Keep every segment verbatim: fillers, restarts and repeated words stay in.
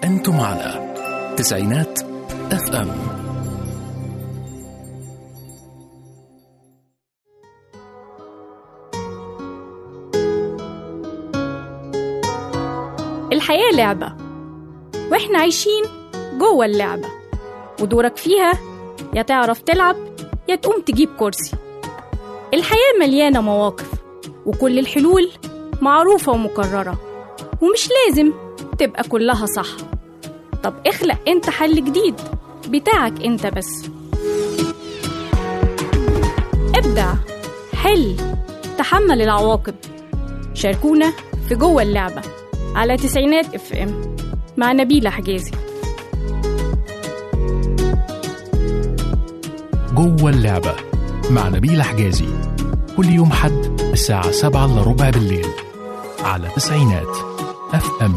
أنتم على تسعينات اف ام. الحياة لعبة وإحنا عايشين جوه اللعبة، ودورك فيها يا تعرف تلعب يا تقوم تجيب كرسي. الحياة مليانة مواقف وكل الحلول معروفة ومكررة، ومش لازم تبقى كلها صح. طب اخلق انت حل جديد بتاعك انت بس. ابدع، حل، تحمل العواقب. شاركونا في جوه اللعبة على تسعينات اف ام مع نبيلة حجازي. جوه اللعبة مع نبيلة حجازي كل يوم حد الساعة سبعة إلا ربع بالليل على تسعينات اف ام.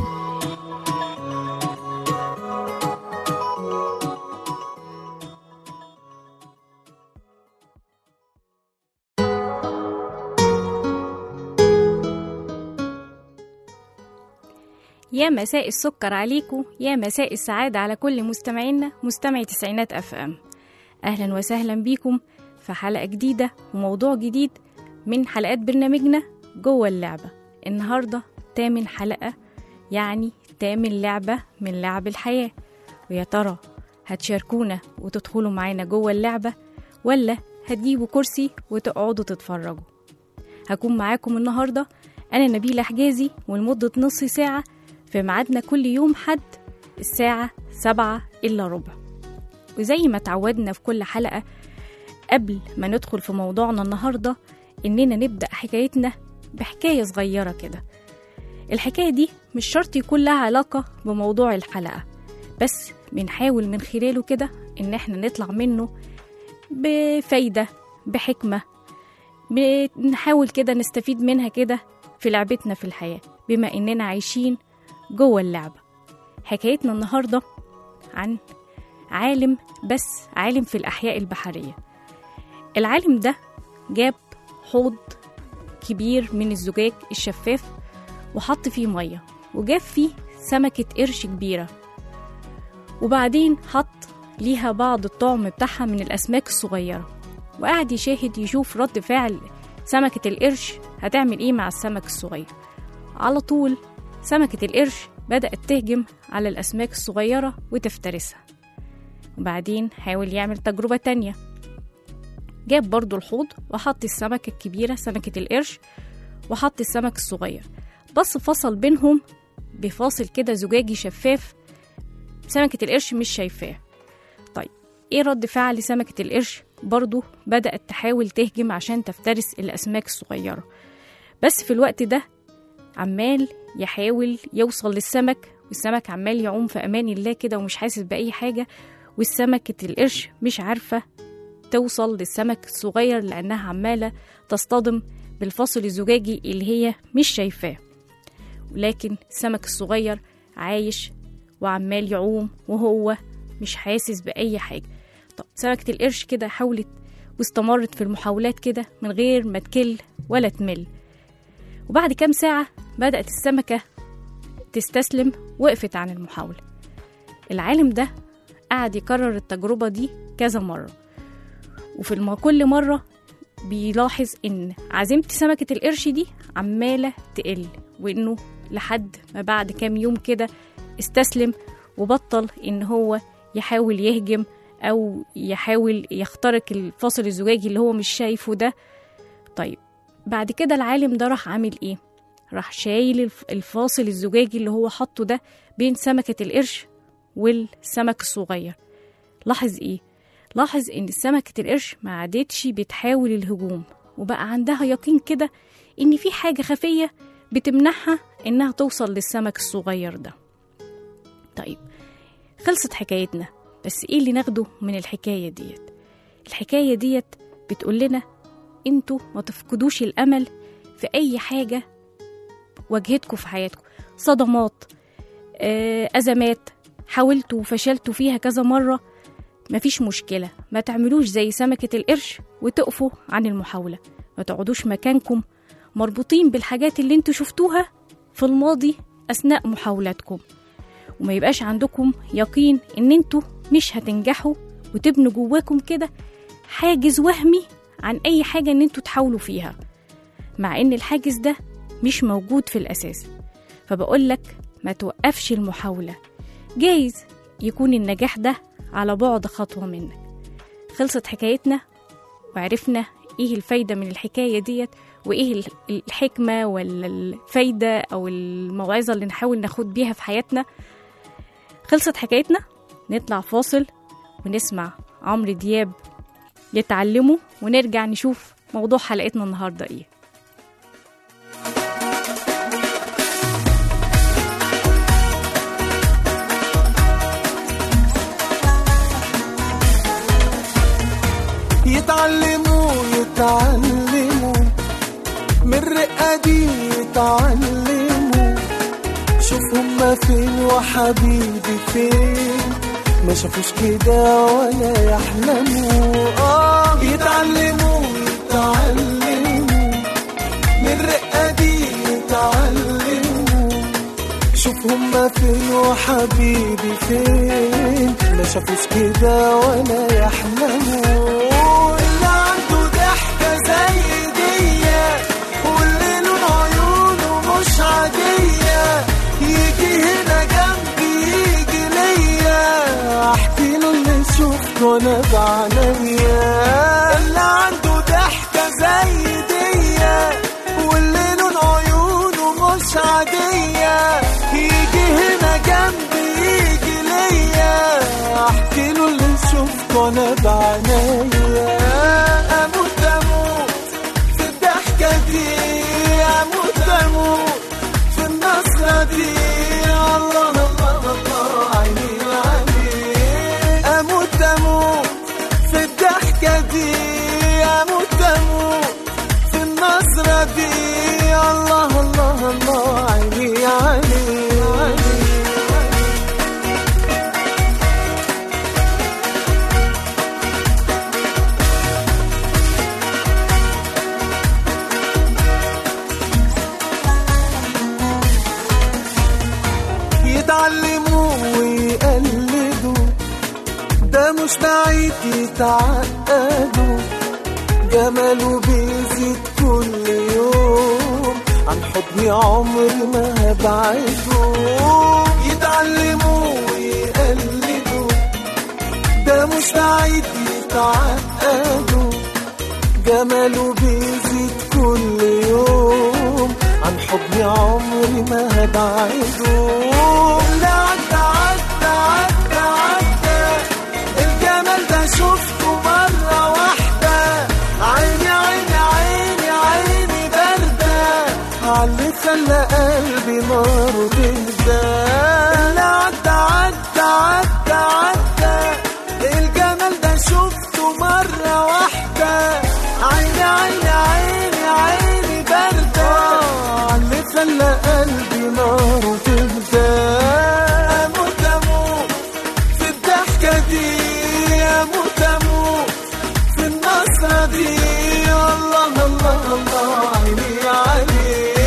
يا مساء السكر عليكم، يا مساء السعادة على كل مستمعينا مستمعي تسعينات اف ام. اهلا وسهلا بيكم في حلقة جديدة وموضوع جديد من حلقات برنامجنا جوه اللعبة. النهاردة تامن حلقة، يعني تامن لعبة من لعب الحياة. ويا ترى هتشاركونا وتدخلوا معانا جوه اللعبة ولا هتجيبوا كرسي وتقعدوا تتفرجوا؟ هكون معاكم النهاردة أنا نبيلة حجازي، ولمدة نص ساعة في ميعادنا كل يوم حد الساعة سبعة إلا ربع. وزي ما تعودنا في كل حلقة قبل ما ندخل في موضوعنا النهاردة إننا نبدأ حكايتنا بحكاية صغيرة كده. الحكاية دي مش شرط يكون لها علاقة بموضوع الحلقة، بس بنحاول من خلاله كده إن احنا نطلع منه بفايدة، بحكمة، بنحاول كده نستفيد منها كده في لعبتنا في الحياة، بما إننا عايشين جوه اللعبة. حكايتنا النهاردة عن عالم، بس عالم في الأحياء البحرية. العالم ده جاب حوض كبير من الزجاج الشفاف وحط فيه مية، وجاب فيه سمكة قرش كبيرة، وبعدين حط ليها بعض الطعم بتاعها من الأسماك الصغيرة، وقعد يشاهد يشوف رد فعل سمكة القرش هتعمل ايه مع السمك الصغير. على طول سمكة القرش بدأت تهجم على الأسماك الصغيرة وتفترسها. وبعدين حاول يعمل تجربة تانية، جاب برضو الحوض وحط السمكة الكبيرة سمكة القرش وحط السمك الصغير، بس فصل بينهم بفاصل كده زجاجي شفاف سمكة القرش مش شايفاه. طيب ايه رد فعل سمكة القرش؟ برضو بدأت تحاول تهجم عشان تفترس الأسماك الصغيرة، بس في الوقت ده عمال يحاول يوصل للسمك، والسمك عمال يعوم في أمان الله كده ومش حاسس بأي حاجة، والسمكة القرش مش عارفة توصل للسمك الصغير لأنها عمالة تصطدم بالفصل الزجاجي اللي هي مش شايفاه. ولكن السمك الصغير عايش وعمال يعوم وهو مش حاسس بأي حاجة. طب سمكة القرش كده حاولت واستمرت في المحاولات كده من غير ما تكل ولا تمل، وبعد كام ساعة بدأت السمكة تستسلم، وقفت عن المحاولة. العالم ده قعد يكرر التجربة دي كذا مرة، وفي الم... كل مرة بيلاحظ إن عزيمة سمكة القرش دي عمالة تقل، وإنه لحد ما بعد كام يوم كده استسلم وبطل إن هو يحاول يهجم أو يحاول يخترق الفاصل الزجاجي اللي هو مش شايفه ده. طيب بعد كده العالم ده راح عامل إيه؟ راح شايل الفاصل الزجاجي اللي هو حطه ده بين سمكة القرش والسمك الصغير. لاحظ إيه؟ لاحظ إن سمكة القرش ما عادتش بتحاول الهجوم، وبقى عندها يقين كده إن في حاجة خفية بتمنعها إنها توصل للسمك الصغير ده. طيب خلصت حكايتنا، بس إيه اللي ناخده من الحكاية ديت؟ الحكاية ديت بتقول لنا انتوا ما تفقدوش الأمل في أي حاجة واجهتكم في حياتكم، صدمات، أزمات حاولتوا وفشلتوا فيها كذا مرة، مفيش مشكلة، ما تعملوش زي سمكة القرش وتقفوا عن المحاولة. ما تقعدوش مكانكم مربوطين بالحاجات اللي انتوا شفتوها في الماضي أثناء محاولاتكم، وما يبقاش عندكم يقين ان انتوا مش هتنجحوا، وتبنوا جواكم كده حاجز وهمي عن اي حاجة ان انتوا تحاولوا فيها، مع ان الحاجز ده مش موجود في الاساس. فبقولك ما توقفش المحاولة، جايز يكون النجاح ده على بعد خطوة منك. خلصت حكايتنا وعرفنا ايه الفايدة من الحكاية ديت، وايه الحكمة ولا الفايدة او الموعظة اللي نحاول ناخد بيها في حياتنا. خلصت حكايتنا، نطلع فاصل ونسمع عمرو دياب يتعلموا، ونرجع نشوف موضوع حلقتنا النهاردة ايه. يتعلموا يتعلموا من الرقة دي، يتعلموا شوف هما فين وحبيبي فين، ما شافوش كده ولا يحلموا. آه يتعلموا يتعلموا من الرقة دي، يتعلموا شوف هما فين وحبيبي فين، ما شافوش كده ولا يحلموا. اللي عنده ضحكة زي دية واللي لون عيونه مش عادية، يجي هنا جنبي يجي ليا، احكي له اللي شفته وانا بعينيا. اللي عنده ضحكة زي دية واللي لون عيونه مش عادية، يجي هنا جنبي يجي ليا، احكي له اللي شفته وانا بعينيا. اموت اموت في الضحكة دي، اموت اموت في النصرة دي، الله الله الله عيني عليك. اموت اموت في الضحكة دي، اموت اموت في النصرة دي، الله الله الله عيني عليك. يتعلموا ويقلدوا، ده مش بعيد يتعقدوا، جماله بيزيد كل يوم، عن حضني عمري ما هبعده. يتعلموا ويقلدوا، ده مش بعيد يتعقدوا، جماله بيزيد كل يوم، عن حضني عمري ما هبعده. اللي عدى عدى عدى عدى، الجمال ده شفته مرة واحدة، عيني عيني عيني عيني باردة، عاللي خلى قلبي ناره تهدى. اللي عدى عدى عدى عدى، الجمال ده شفته مرة واحدة، عيني عيني عيني عيني باردة، عاللي خلى قلبي ناره تهدى. اموت اموت في الضحكة دي، اموت اموت في النصرة دي، الله الله الله عيني عليك.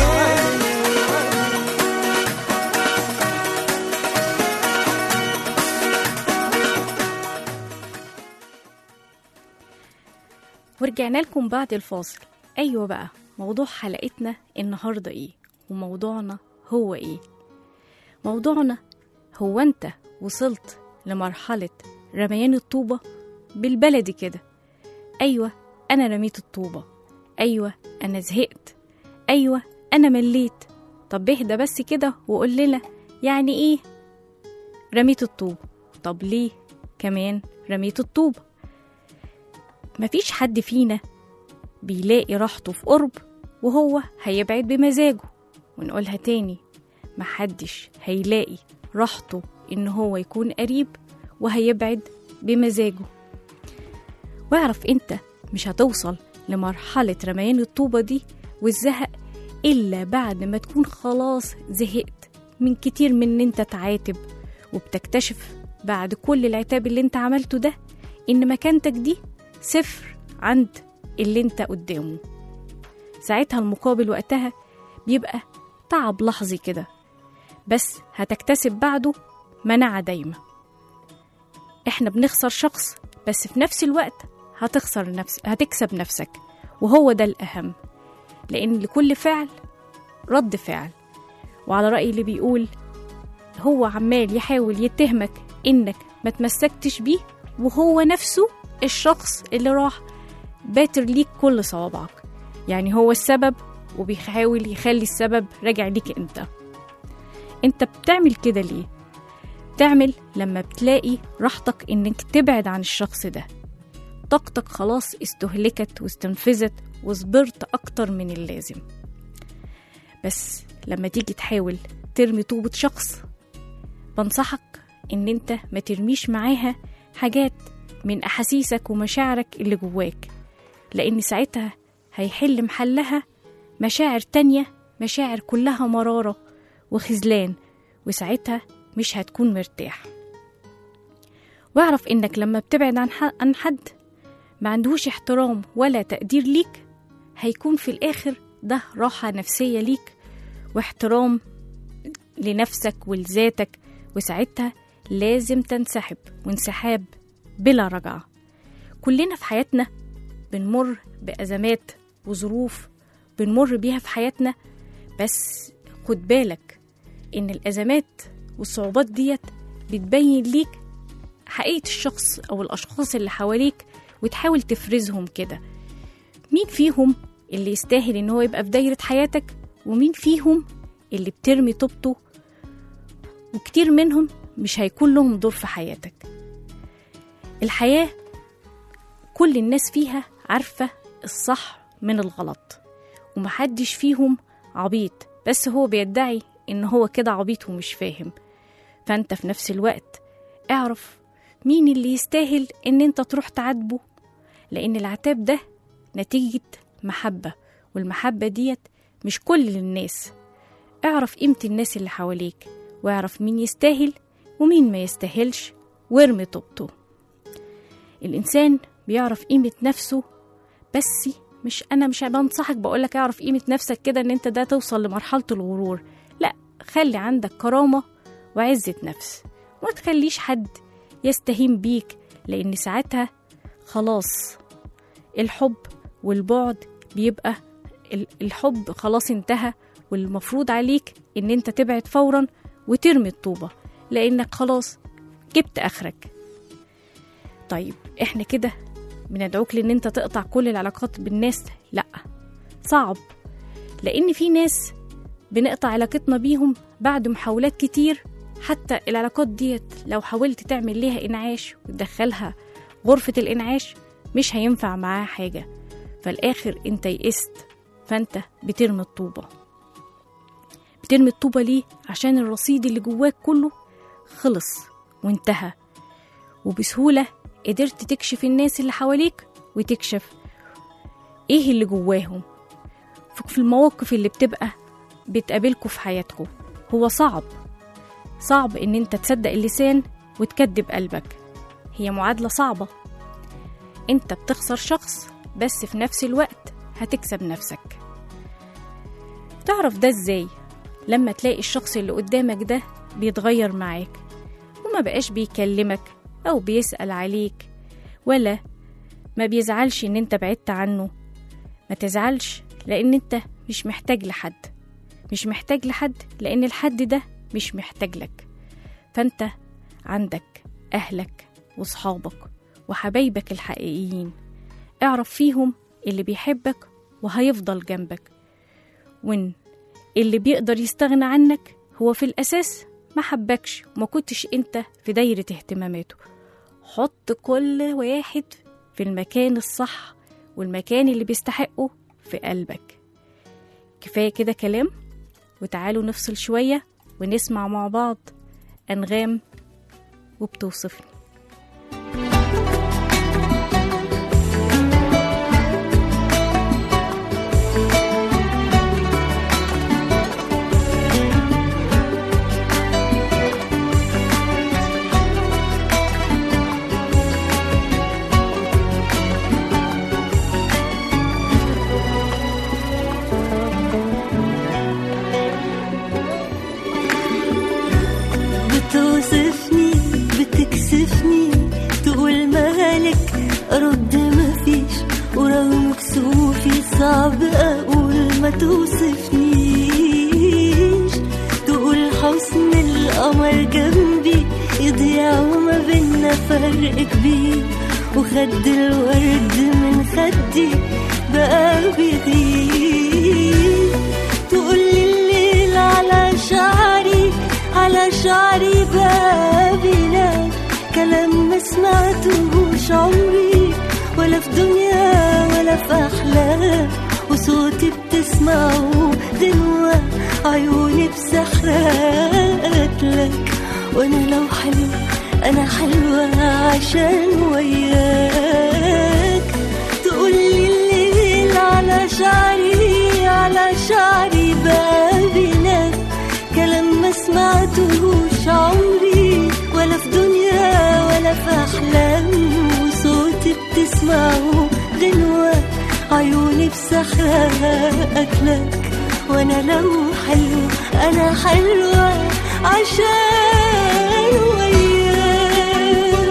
ورجعنا لكم بعد الفاصل. ايوه بقى، موضوع حلقتنا النهارده ايه؟ وموضوعنا هو ايه؟ موضوعنا هو انت وصلت لمرحلة رميان الطوبة؟ بالبلدي كده، ايوه انا رميت الطوبة، ايوه انا زهقت، ايوه انا مليت. طب اهدى بس كده وقول لنا يعني ايه رميت الطوبة؟ طب ليه كمان رميت الطوبة؟ مفيش حد فينا بيلاقي راحته في قرب وهو هيبعد بمزاجه. ونقولها تاني، محدش هيلاقي راحته إن هو يكون قريب وهيبعد بمزاجه. واعرف انت مش هتوصل لمرحلة رميان الطوبة دي والزهق إلا بعد ما تكون خلاص زهقت من كتير من ان انت تعاتب، وبتكتشف بعد كل العتاب اللي انت عملته ده ان مكانتك دي صفر عند اللي انت قدامه. ساعتها المقابل وقتها بيبقى تعب لحظي كده، بس هتكتسب بعده مناعة دايمة. احنا بنخسر شخص، بس في نفس الوقت هتخسر نفس هتكسب نفسك، وهو ده الأهم، لأن لكل فعل رد فعل. وعلى رأي اللي بيقول هو عمال يحاول يتهمك إنك ما تمسكتش بيه، وهو نفسه الشخص اللي راح باتر ليك كل صوابعك. يعني هو السبب، وبيحاول يخلي السبب راجع ليك انت. انت بتعمل كده ليه؟ بتعمل لما بتلاقي راحتك انك تبعد عن الشخص ده، طاقتك خلاص استهلكت واستنفذت وصبرت اكتر من اللازم. بس لما تيجي تحاول ترمي طوبة شخص، بنصحك ان انت ما ترميش معاها حاجات من احاسيسك ومشاعرك اللي جواك، لان ساعتها هيحل محلها مشاعر تانية، مشاعر كلها مرارة وخذلان، وساعتها مش هتكون مرتاح. واعرف انك لما بتبعد عن حد ما عندهوش احترام ولا تقدير ليك، هيكون في الاخر ده راحة نفسية ليك واحترام لنفسك ولذاتك، وساعتها لازم تنسحب، وانسحاب بلا رجعة. كلنا في حياتنا بنمر بأزمات وظروف بنمر بيها في حياتنا، بس خد بالك إن الأزمات والصعوبات ديت بتبين ليك حقيقة الشخص أو الأشخاص اللي حواليك، وتحاول تفرزهم كده. مين فيهم اللي يستاهل إن هو يبقى في دايرة حياتك، ومين فيهم اللي بترمي طوبته، وكتير منهم مش هيكون لهم دور في حياتك. الحياة كل الناس فيها عارفة الصح من الغلط، ومحدش فيهم عبيط، بس هو بيدعي إن هو كده عبيط ومش فاهم. فأنت في نفس الوقت اعرف مين اللي يستاهل إن أنت تروح تعاتبه، لأن العتاب ده نتيجة محبة، والمحبة ديت مش كل الناس. اعرف قيمة الناس اللي حواليك، واعرف مين يستاهل ومين ما يستاهلش، وارمي طوبته. الإنسان بيعرف قيمة نفسه، بس مش أنا مش بنصحك بقولك اعرف قيمة نفسك كده إن أنت ده توصل لمرحلة الغرور. لا، خلي عندك كرامة وعزة نفس، وما تخليش حد يستهين بيك، لأن ساعتها خلاص الحب والبعد بيبقى الحب خلاص انتهى، والمفروض عليك إن أنت تبعد فورا وترمي الطوبة، لأنك خلاص جبت آخرك. طيب احنا كده بندعوك لأن أنت تقطع كل العلاقات بالناس؟ لأ، صعب، لأن في ناس بنقطع علاقتنا بيهم بعد محاولات كتير. حتى العلاقات ديت لو حاولت تعمل ليها إنعاش وتدخلها غرفة الإنعاش مش هينفع معاها حاجة، فالآخر أنت يئست، فأنت بترمي الطوبة. بترمي الطوبة ليه؟ عشان الرصيد اللي جواك كله خلص وانتهى، وبسهولة قدرت تكشف الناس اللي حواليك وتكشف ايه اللي جواهم في المواقف اللي بتبقى بتقابلكوا في حياتكم. هو صعب صعب ان انت تصدق اللسان وتكذب قلبك، هي معادلة صعبة. انت بتخسر شخص، بس في نفس الوقت هتكسب نفسك. تعرف ده ازاي؟ لما تلاقي الشخص اللي قدامك ده بيتغير معاك، وما بقاش بيكلمك أو بيسأل عليك، ولا ما بيزعلش إن أنت بعدت عنه. ما تزعلش، لأن أنت مش محتاج لحد، مش محتاج لحد لأن الحد ده مش محتاج لك. فأنت عندك أهلك وصحابك وحبايبك الحقيقيين، اعرف فيهم اللي بيحبك وهيفضل جنبك، وإن اللي بيقدر يستغنى عنك هو في الأساس ما حبكش وما كنتش انت في دايرة اهتماماته. حط كل واحد في المكان الصح والمكان اللي بيستحقه في قلبك. كفاية كده كلام، وتعالوا نفصل شوية ونسمع مع بعض أنغام وبتوصفني. بتوصفني توصفني بتكسفني، تقول مالك أرد مفيش، ورغم كسوفي صعب أقول ما توصفنيش. تقول حسن القمر جنبي يضيع وما بينا فرق كبير، وخد الورد من خدي بقى بيغير. تقولي الليل على شعري على شعري بقى بينام، كلام ما سمعتهوش عمري ولا في دنيا ولا في أحلام، وصوتي بتسمعه غنوة عيوني بسحرات لك. وانا لو حلوة انا حلوة عشان وياك. تقولي الليل على شعري على شعري بابنا، كلام ما سمعتهوش عمري ولا في دنيا ولا في احلام، وصوتي بتسمعه غنوة عيوني بسحرات لك. وانا لو حلوة انا حلوة عشان وياك.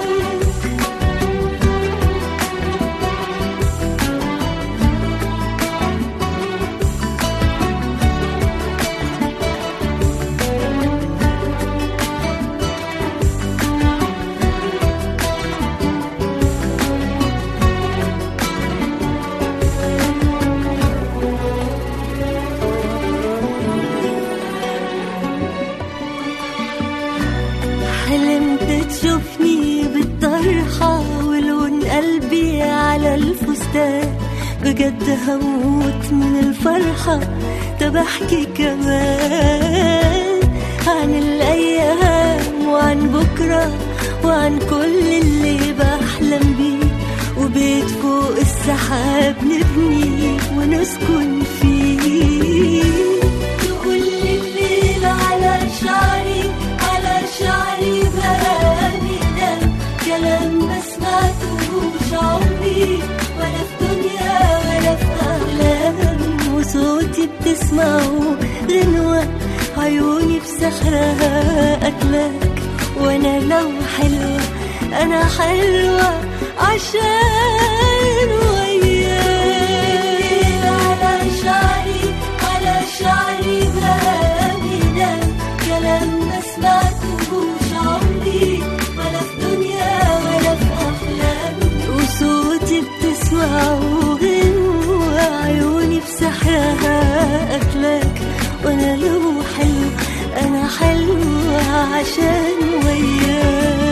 حلمت تشوفني بالطرحة ولون قلبي على الفستان، بجد هموت من الفرحة. طب احكي كمان عن الأيام وعن بكرة وعن كل اللي بحلم بيه، وبيت فوق السحاب نبني ونسكن فيه. تقولي الليل على شعري على شعري بابنا، كلام ما سمعتهوش عمري ولا في دنيا ولا في أحلام، وصوتي بتسمعه غنوة عيوني بسحرها أكلك. وانا لو حلوة انا حلوة عشان وياك. على شعري على شعري بابنا، كلام ما سمعتهوش عمري ولا في دنيا ولا في أحلام، وصوتي بتسمعه غنوة عيوني بسحرها أكلك. وانا لو حلو انا حلوة عشان وياك.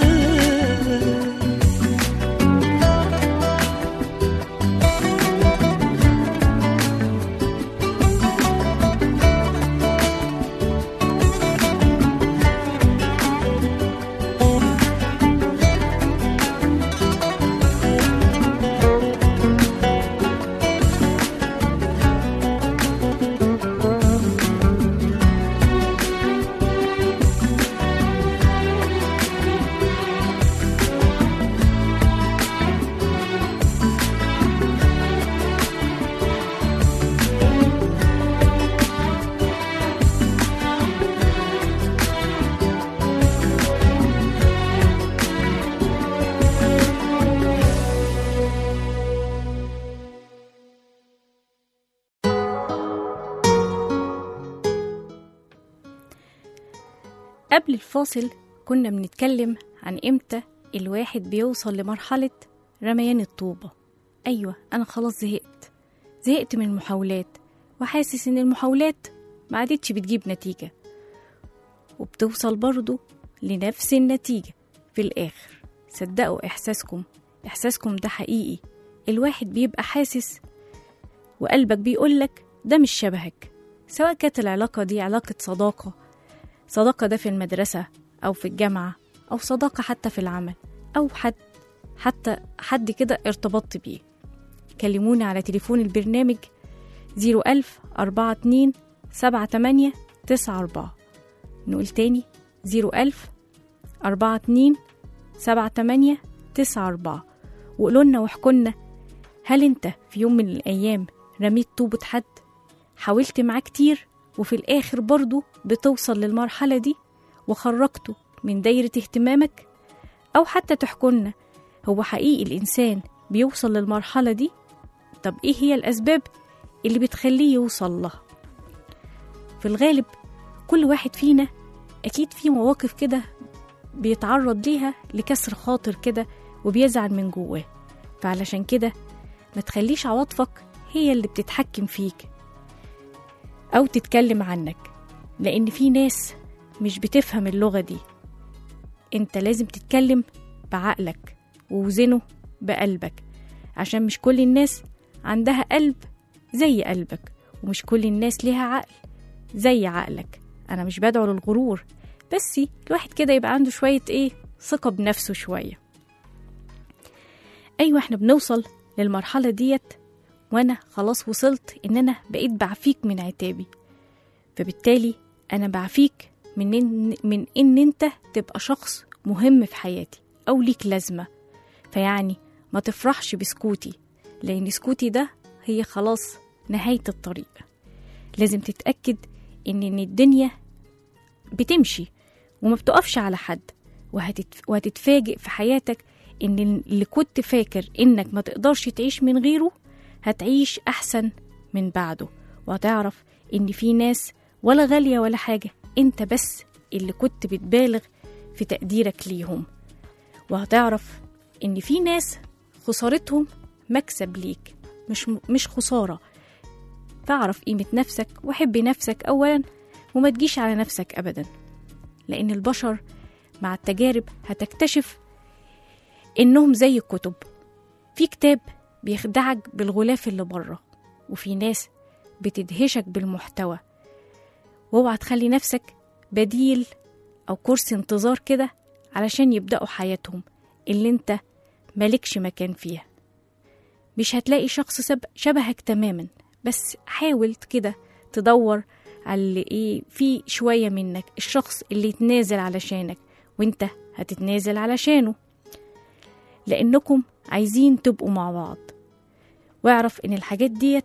قبل الفاصل كنا بنتكلم عن إمتى الواحد بيوصل لمرحلة رميان الطوبة. أيوة، أنا خلاص زهقت زهقت من المحاولات، وحاسس إن المحاولات ما عادتش بتجيب نتيجة، وبتوصل برضو لنفس النتيجة في الآخر. صدقوا إحساسكم إحساسكم ده حقيقي. الواحد بيبقى حاسس وقلبك بيقولك ده مش شبهك، سواء كانت العلاقة دي علاقة صداقة صداقة ده في المدرسة أو في الجامعة، أو صداقة حتى في العمل، أو حد حتى حد كده ارتبطت بيه. كلمونا على تليفون البرنامج زيرو ألف أربعة اتنين سبعة تمانية تسعة أربعة. نقول تاني زيرو ألف أربعة اتنين سبعة تمانية تسعة أربعة، وقولولنا واحكولنا، هل انت في يوم من الأيام رميت طوبة حد؟ حاولت معاه كتير وفي الآخر برضو بتوصل للمرحلة دي وخرجته من دايرة اهتمامك؟ أو حتى تحكولنا هو حقيقي الإنسان بيوصل للمرحلة دي؟ طب إيه هي الأسباب اللي بتخليه يوصل لها؟ في الغالب كل واحد فينا أكيد في مواقف كده بيتعرض ليها لكسر خاطر كده وبيزعل من جواه. فعلشان كده ما تخليش عواطفك هي اللي بتتحكم فيك أو تتكلم عنك، لأن في ناس مش بتفهم اللغة دي. انت لازم تتكلم بعقلك ووزنه بقلبك، عشان مش كل الناس عندها قلب زي قلبك، ومش كل الناس ليها عقل زي عقلك. أنا مش بدعو للغرور، بس الواحد كده يبقى عنده شوية إيه ثقة بنفسه شوية. أيوة إحنا بنوصل للمرحلة ديت وأنا خلاص وصلت إن أنا بقيت بعفيك من عتابي، فبالتالي أنا بعفيك من إن, من إن أنت تبقى شخص مهم في حياتي أو ليك لازمة. فيعني ما تفرحش بسكوتي، لأن سكوتي ده هي خلاص نهاية الطريق. لازم تتأكد إن, إن الدنيا بتمشي وما بتقفش على حد، وهتتف... وهتتفاجئ في حياتك إن اللي كنت فاكر إنك ما تقدرش تعيش من غيره هتعيش أحسن من بعده، وهتعرف إن في ناس ولا غالية ولا حاجة، إنت بس اللي كنت بتبالغ في تقديرك ليهم. وهتعرف إن في ناس خسارتهم مكسب ليك، مش مش خسارة. فاعرف قيمة نفسك وحب نفسك أولا، وما تجيش على نفسك أبدا، لأن البشر مع التجارب هتكتشف إنهم زي الكتب، في كتاب بيخدعك بالغلاف اللي بره، وفي ناس بتدهشك بالمحتوى. واوعى تخلي نفسك بديل أو كرسي انتظار كده علشان يبدأوا حياتهم اللي انت مالكش مكان فيها. مش هتلاقي شخص شبهك تماما، بس حاول كده تدور على ايه في شوية منك، الشخص اللي يتنازل علشانك وانت هتتنازل علشانه، لأنكم عايزين تبقوا مع بعض. واعرف ان الحاجات ديت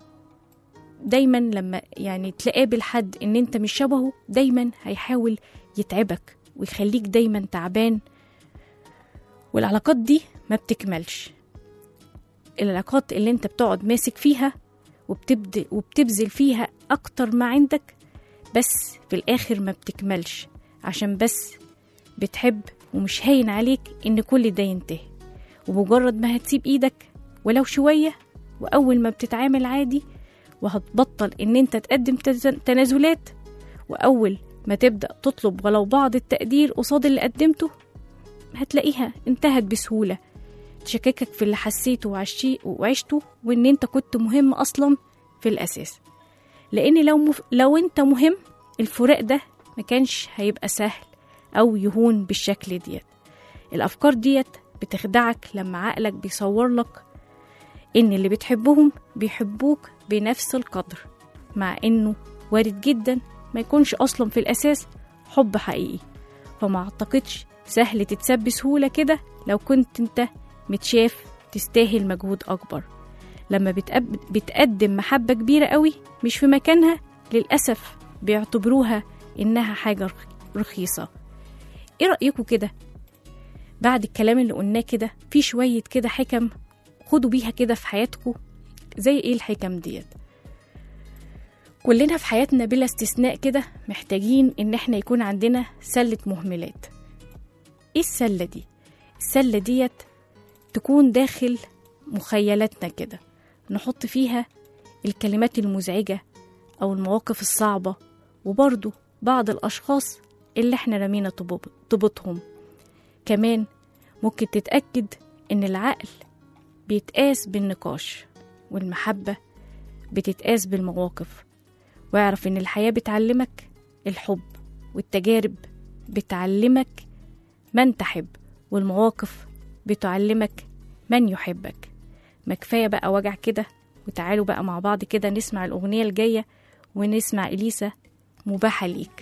دايما لما يعني تقابل حد ان انت مش شبهه، دايما هيحاول يتعبك ويخليك دايما تعبان، والعلاقات دي ما بتكملش. العلاقات اللي انت بتقعد ماسك فيها وبتبدأ وبتبذل فيها اكتر ما عندك، بس في الاخر ما بتكملش، عشان بس بتحب ومش هين عليك ان كل ده ينتهي. ومجرد ما هتسيب ايدك ولو شوية، واول ما بتتعامل عادي وهتبطل ان انت تقدم تنازلات، واول ما تبدأ تطلب ولو بعض التقدير قصاد اللي قدمته، هتلاقيها انتهت بسهولة. تشككك في اللي حسيته وعشته وان انت كنت مهم اصلا في الاساس. لان لو مف... لو انت مهم، الفراق ده ما كانش هيبقى سهل او يهون بالشكل ديت. الافكار ديت بتخدعك لما عقلك بيصور لك ان اللي بتحبهم بيحبوك بنفس القدر، مع انه وارد جدا ما يكونش اصلا في الاساس حب حقيقي. فما اعتقدش سهل تتساب بسهولة كده لو كنت انت متشاف تستاهل مجهود اكبر. لما بتقدم محبة كبيرة قوي مش في مكانها، للأسف بيعتبروها انها حاجة رخيصة. ايه رأيكم كده بعد الكلام اللي قلناه كده؟ في شوية كده حكم خدوا بيها كده في حياتكم. زي ايه الحكم ديت؟ كلنا في حياتنا بلا استثناء كده محتاجين ان احنا يكون عندنا سلة مهملات. ايه السلة دي؟ السلة ديت تكون داخل مخيلاتنا كده، نحط فيها الكلمات المزعجة او المواقف الصعبة، وبرضو بعض الاشخاص اللي احنا رمينا طبطهم. كمان ممكن تتأكد ان العقل بيتقاس بالنقاش، والمحبة بتتقاس بالمواقف. واعرف ان الحياة بتعلمك الحب، والتجارب بتعلمك من تحب، والمواقف بتعلمك من يحبك. ما كفاية بقى وجع كده، وتعالوا بقى مع بعض كده نسمع الأغنية الجاية ونسمع إليسا مباحة ليك.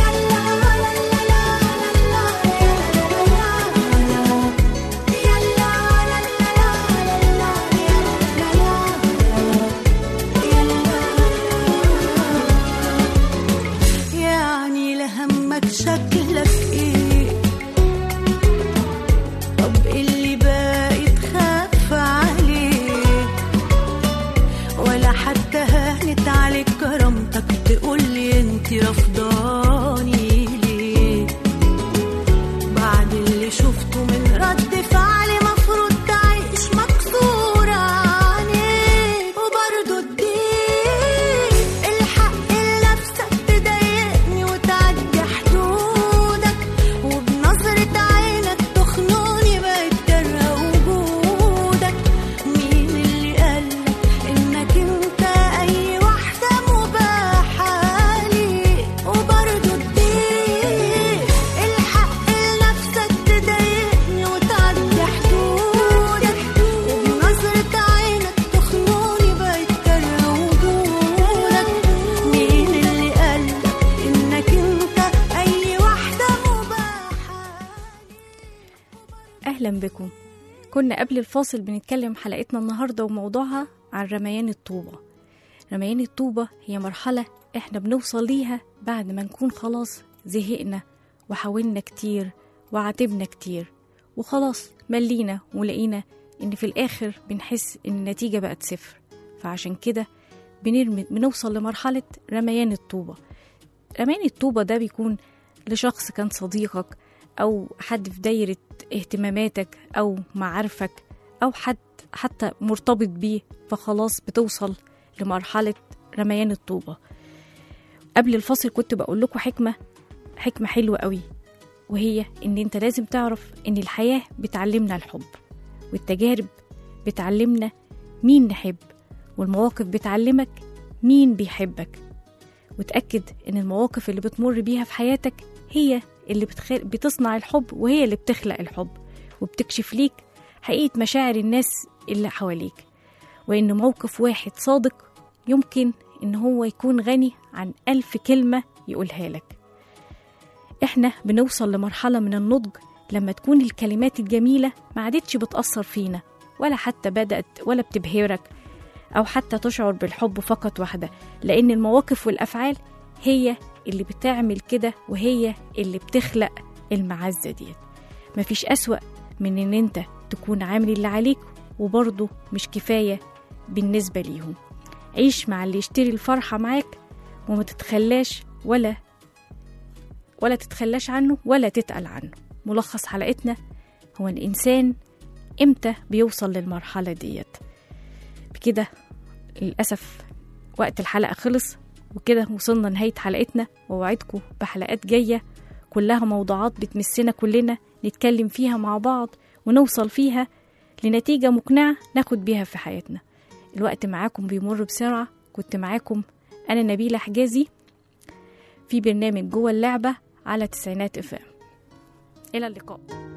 يعني لهمك شكلك ايه؟ طب اللي باقي تخاف عليه؟ ولا حتى هانت عليك كرامتك تقولي انتي رفضاني ليه؟ بعد اللي شفته من رد فعلي مفروض تعيش مكسورة عينيك، وبرضه اديك الحق لنفسك تضايقني وتعدي حدودك، وبنظرة عينك تخنقني بقيت كارهة وجودك. مين اللي قالك انك انت اي واحدة مباحة ليك؟ وبرضه اديك الحق لنفسك تضايقني وتعدي حدودك، وبنظرة عينك تخنقني بقيت كارهة وجودك. مين اللي قالك انك انت اي واحدة مباحة؟ أهلا بكم. كنا قبل الفاصل بنتكلم حلقتنا النهاردة وموضوعها عن رميان الطوبة. رميان الطوبة هي مرحلة احنا بنوصل ليها بعد ما نكون خلاص زهقنا وحاولنا كتير وعاتبنا كتير وخلاص ملينا ولقينا ان في الاخر بنحس ان النتيجة بقت صفر، فعشان كده بنرمي بنوصل لمرحلة رميان الطوبة. رميان الطوبة ده بيكون لشخص كان صديقك أو حد في دايرة اهتماماتك أو معارفك أو حد حتى مرتبط بيه، فخلاص بتوصل لمرحلة رميان الطوبة. قبل الفصل كنت بقول لكم حكمة حكمة حلوة قوي، وهي إن أنت لازم تعرف إن الحياة بتعلمنا الحب، والتجارب بتعلمنا مين نحب، والمواقف بتعلمك مين بيحبك. وتأكد إن المواقف اللي بتمر بيها في حياتك هي اللي بتخ... بتصنع الحب، وهي اللي بتخلق الحب وبتكشف ليك حقيقة مشاعر الناس اللي حواليك، وإن موقف واحد صادق يمكن إن هو يكون غني عن ألف كلمة يقولها لك. إحنا بنوصل لمرحلة من النضج لما تكون الكلمات الجميلة ما عادتش بتأثر فينا ولا حتى بدأت ولا بتبهرك أو حتى تشعر بالحب فقط واحدة، لأن المواقف والأفعال هي اللي بتعمل كده، وهي اللي بتخلق المعزة ديت. مفيش أسوأ من إن أنت تكون عامل اللي عليك وبرضه مش كفاية بالنسبة ليهم. عيش مع اللي يشتري الفرحة معاك وما تتخلاش ولا ولا تتخلاش عنه ولا تتقل عنه. ملخص حلقتنا هو الإنسان إمتى بيوصل للمرحلة ديت. بكده للأسف وقت الحلقة خلص، وكده وصلنا نهاية حلقتنا، ووعدكم بحلقات جاية كلها موضوعات بتمسنا كلنا نتكلم فيها مع بعض ونوصل فيها لنتيجة مقنعة ناخد بيها في حياتنا. الوقت معاكم بيمر بسرعة. كنت معاكم أنا نبيلة حجازي في برنامج جوه اللعبة على تسعينات اف ام. إلى اللقاء.